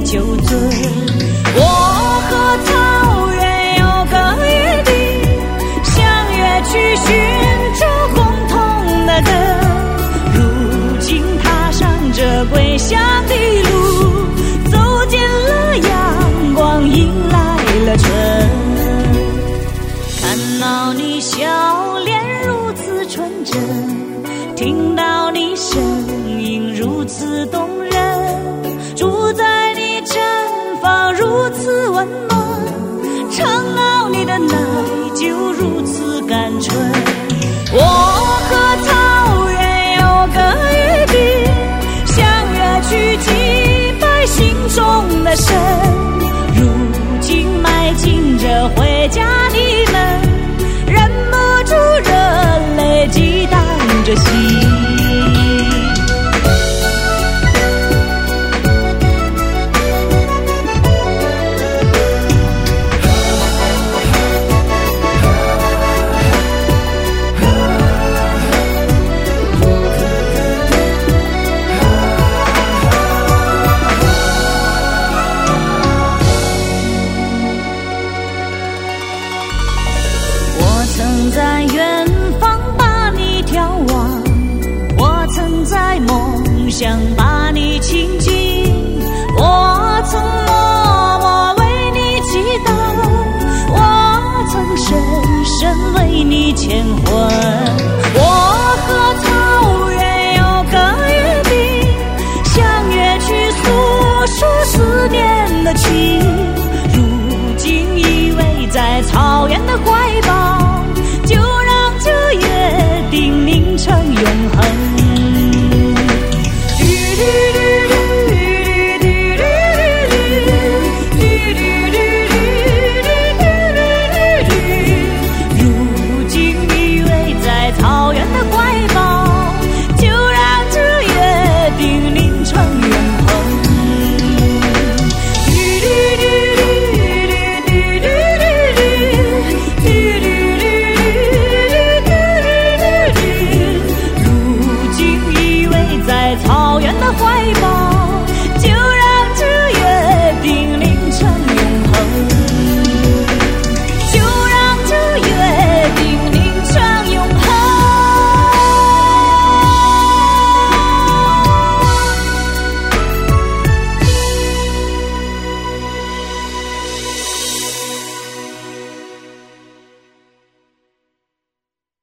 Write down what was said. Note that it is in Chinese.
酒醉。我和草原有个约定，相约去寻找共同的根。如今踏上这归乡的路，走进了阳光，迎来了春。看到你笑脸如此纯真，听到你声音如此动人，住在你毡房如此温暖，尝到你的奶酒如此甘醇。我和草原有个约定，相约去祭拜心中的神。如今迈进这回家的门，忍不住热泪激荡着心。曾在远方把你眺望，我曾在梦想把你亲近，我曾默默为你祈祷，我曾深深为你牵魂。我和草原有个约定，相约去诉说思念的情。如今依偎在草原的怀抱，就让这约定凝成永恒。